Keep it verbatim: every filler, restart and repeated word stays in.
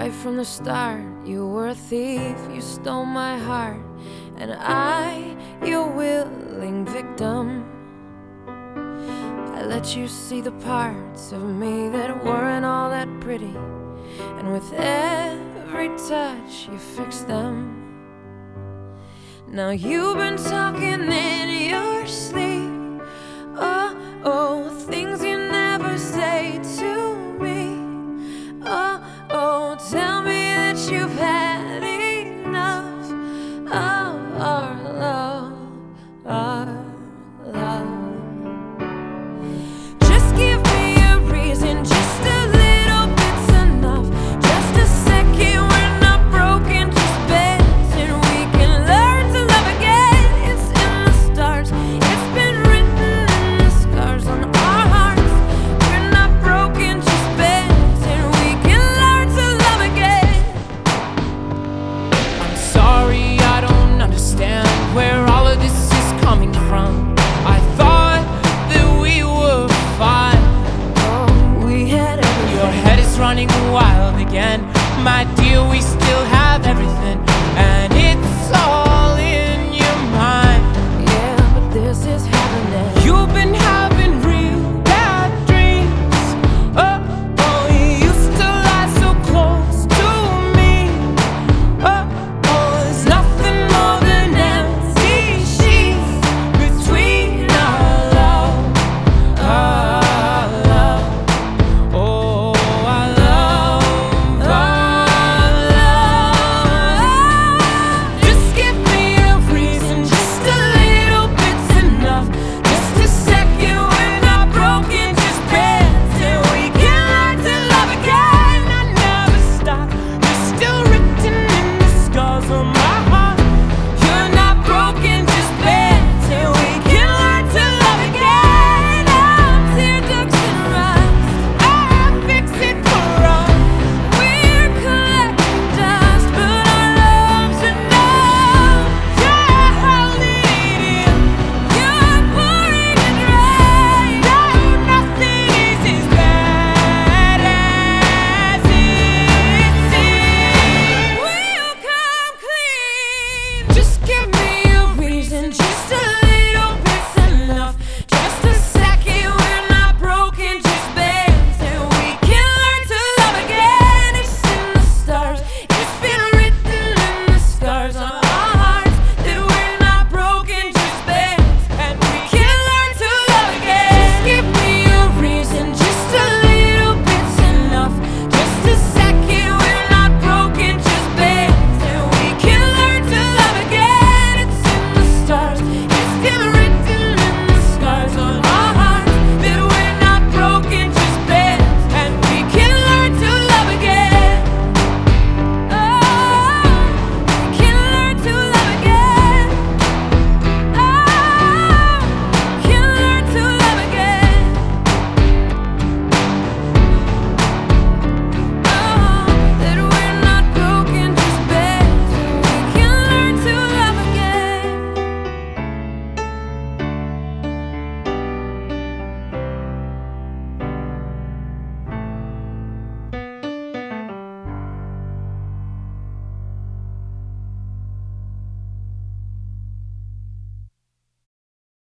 Right from the start, you were a thief, you stole my heart, and I, your willing victim. I let you see the parts of me that weren't all that pretty, and with every touch you fixed them. Now you've been talking in your sleep,